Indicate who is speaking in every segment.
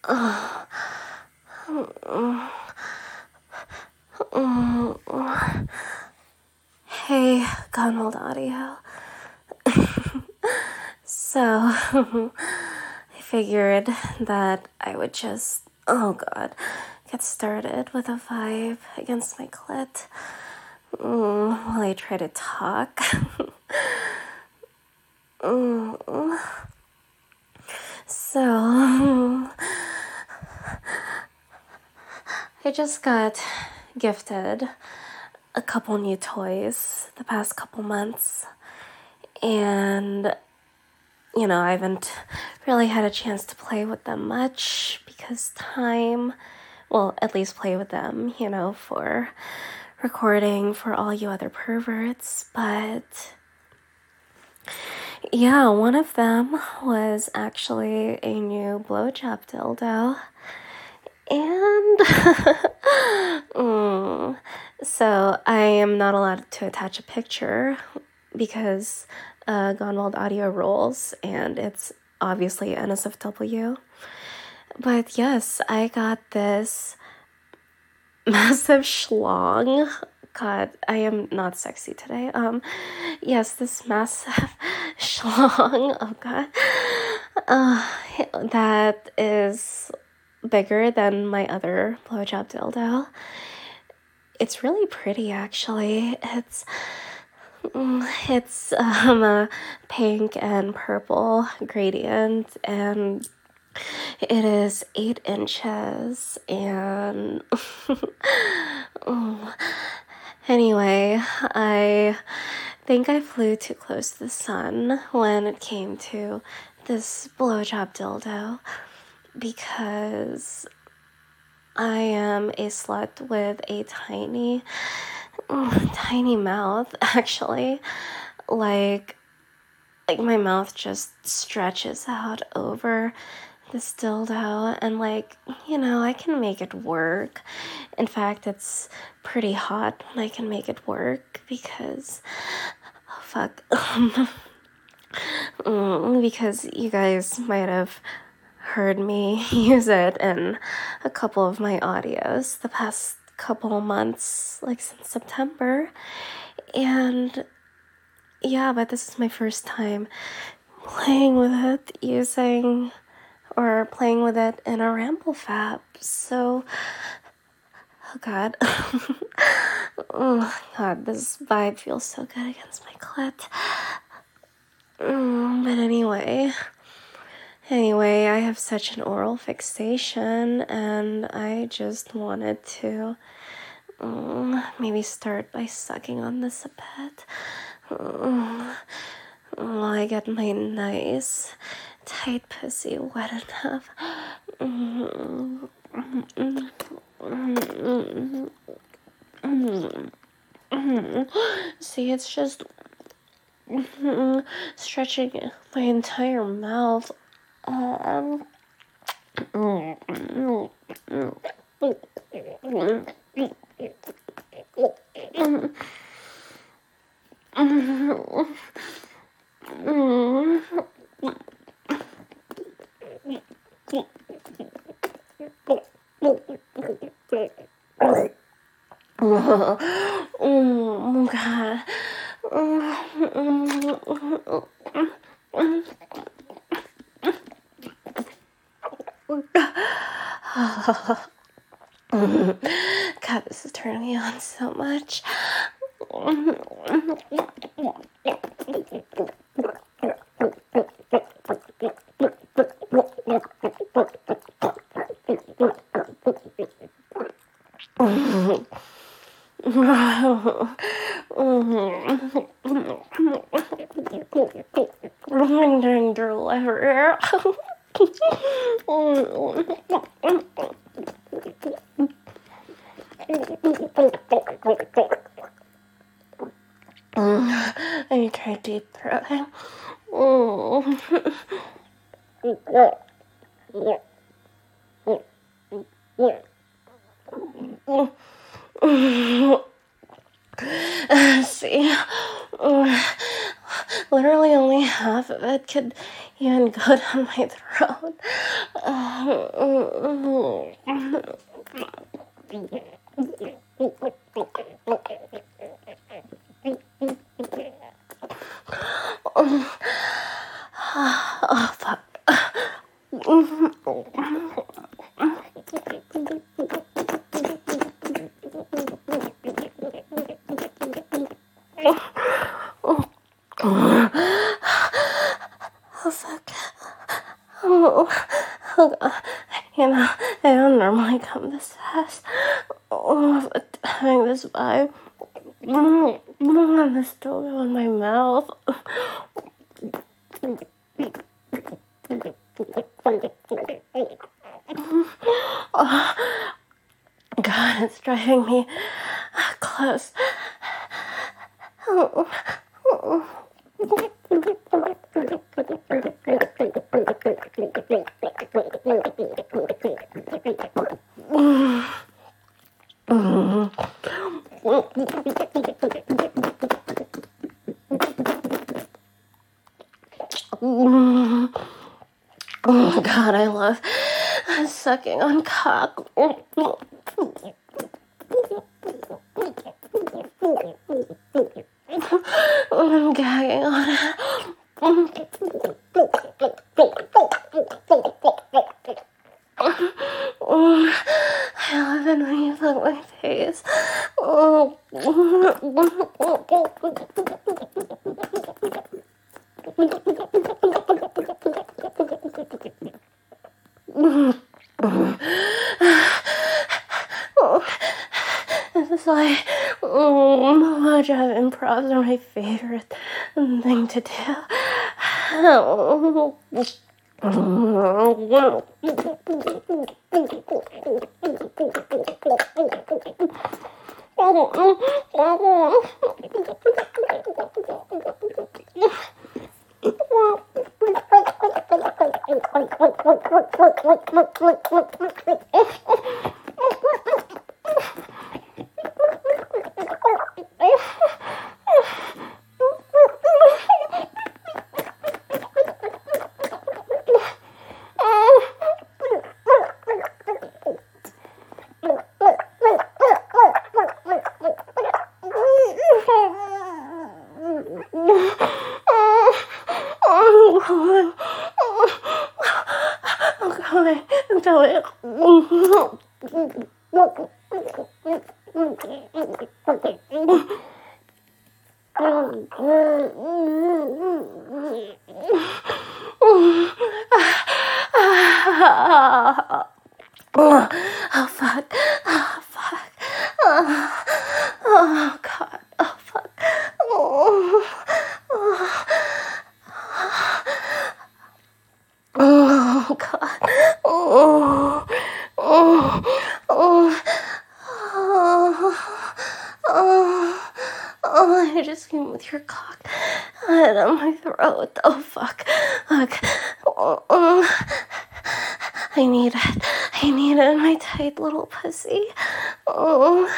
Speaker 1: Hey, Gunwald Audio. So, I figured that I would just, get started with a vibe against my clit while I try to talk. So, I just got gifted a couple new toys the past couple months, and I haven't really had a chance to play with them much because at least play with them, for recording for all you other perverts. But yeah, one of them was actually a new blowjob dildo. And so I am not allowed to attach a picture because Gonwald Audio rules, and it's obviously NSFW. But yes, I got this massive schlong. God, I am not sexy today. Yes, this massive schlong. Oh God, that is bigger than my other blowjob dildo. It's really pretty, actually. It's a pink and purple gradient, and it is 8 inches, and anyway, I think I flew too close to the sun when it came to this blowjob dildo, because I am a slut with a tiny mouth, actually. Like my mouth just stretches out over this dildo, and I can make it work. In fact, it's pretty hot when I can make it work because, because you guys might have heard me use it in a couple of my audios the past couple months, like since September. And yeah, but this is my first time playing with it playing with it in a ramble fab. So, oh God. Oh God, this vibe feels so good against my clit. But anyway, I have such an oral fixation, and I just wanted to maybe start by sucking on this a bit while I get my nice tight pussy wet enough. See, it's just stretching my entire mouth. Oh God. God, this is turning me on so much. I'm doing delivery. I need to try deep throating. See, Literally only half of it could even go down my throat. Oh, fuck. Oh, fuck. Oh, God. You know, I don't normally come this fast. Oh, but having this vibe, I'm still in my mouth. Oh, God, it's driving me close. Oh, God, I love sucking on cock. I'm gagging on it. I love it when you fuck my face. This is why watch out improvs are my favorite thing to do. Oh, fuck. Oh, fuck. Oh, God. Oh, fuck. Oh, God. You just came with your cock down my throat. Oh, fuck. Look. I need it. I need it in my tight little pussy. You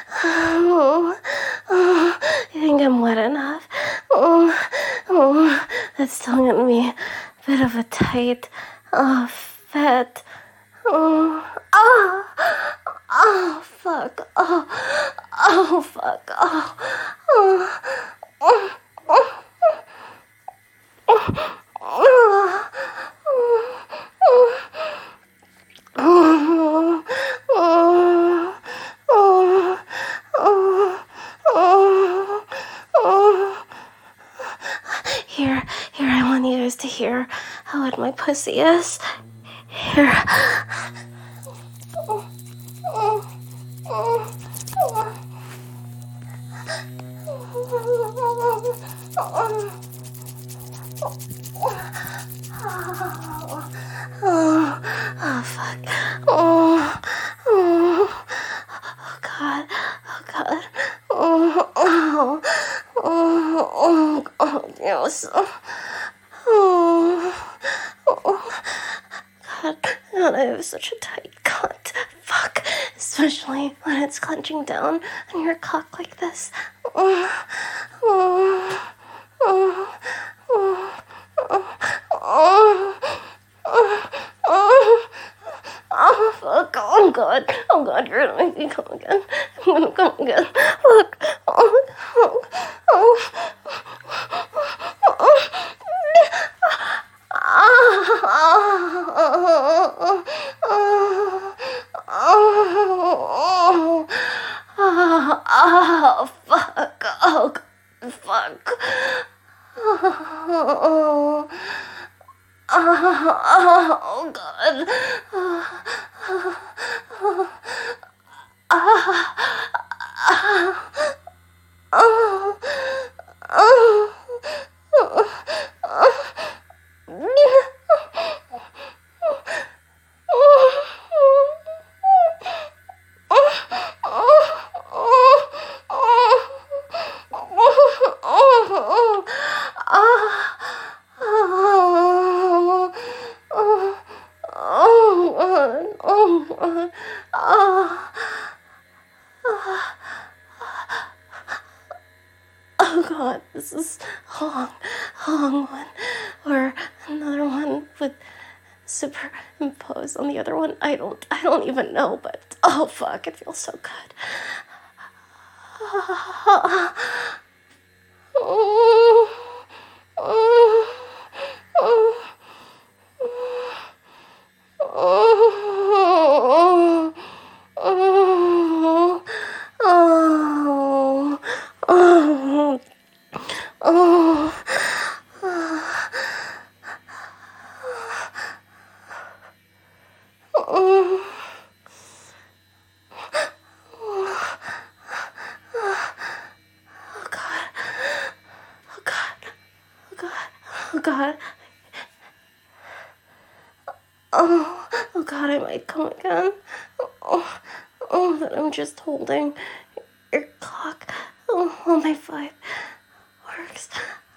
Speaker 1: think I'm wet enough? That's still gonna be a bit of a tight, fit. Fuck. Fuck. Here, I want you guys to hear how wet my pussy is. Here. Oh, fuck. Oh, God. Yes. God, I have such a tight cunt. Fuck. Especially when it's clenching down on your cock like this. God, you're gonna make me come again. I'm gonna come again. Look, oh, fuck. Oh, God, fuck. Oh, God. Oh God, this is a long one, or another one with superimposed on the other one. I don't even know, but oh fuck, it feels so good. God. Oh God, I might come again. That I'm just holding your clock while my vibe works.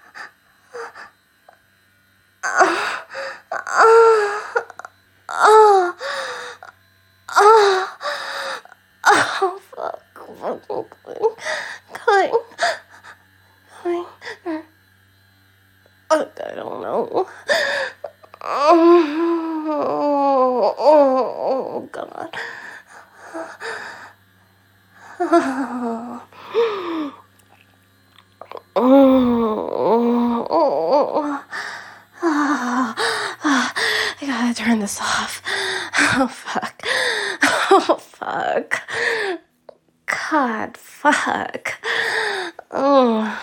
Speaker 1: Oh fuck, going. I don't know. Oh God. I gotta turn this off. Oh fuck. Oh fuck. God, fuck. Oh.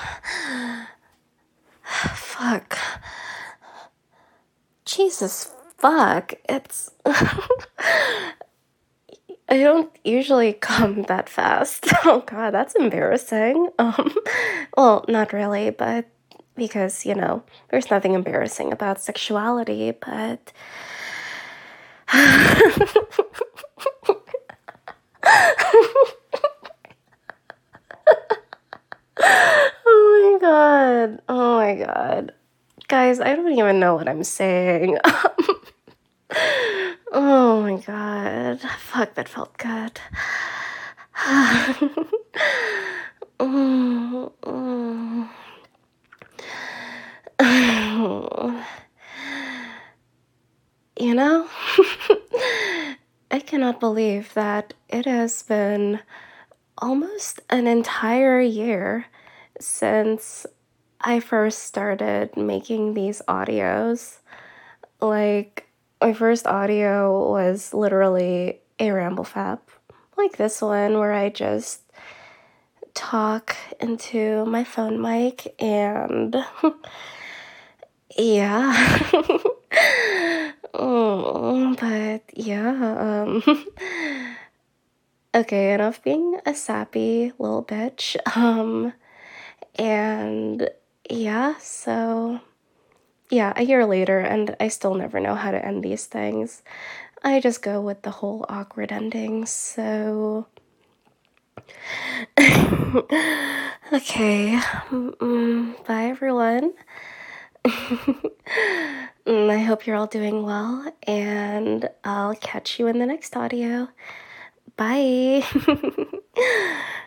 Speaker 1: Fuck. Jesus fuck. It's I don't usually come that fast. Oh God, that's embarrassing. Well, not really, but because, there's nothing embarrassing about sexuality, but Oh my god. Guys, I don't even know what I'm saying. Oh my god. Fuck, that felt good. I cannot believe that it has been almost an entire year since I first started making these audios. Like, my first audio was literally a ramble fap, like this one, where I just talk into my phone mic and yeah. But yeah, okay, enough being a sappy little bitch. And yeah, so yeah, a year later, and I still never know how to end these things. I just go with the whole awkward ending, so okay, bye everyone. I hope you're all doing well, and I'll catch you in the next audio. Bye.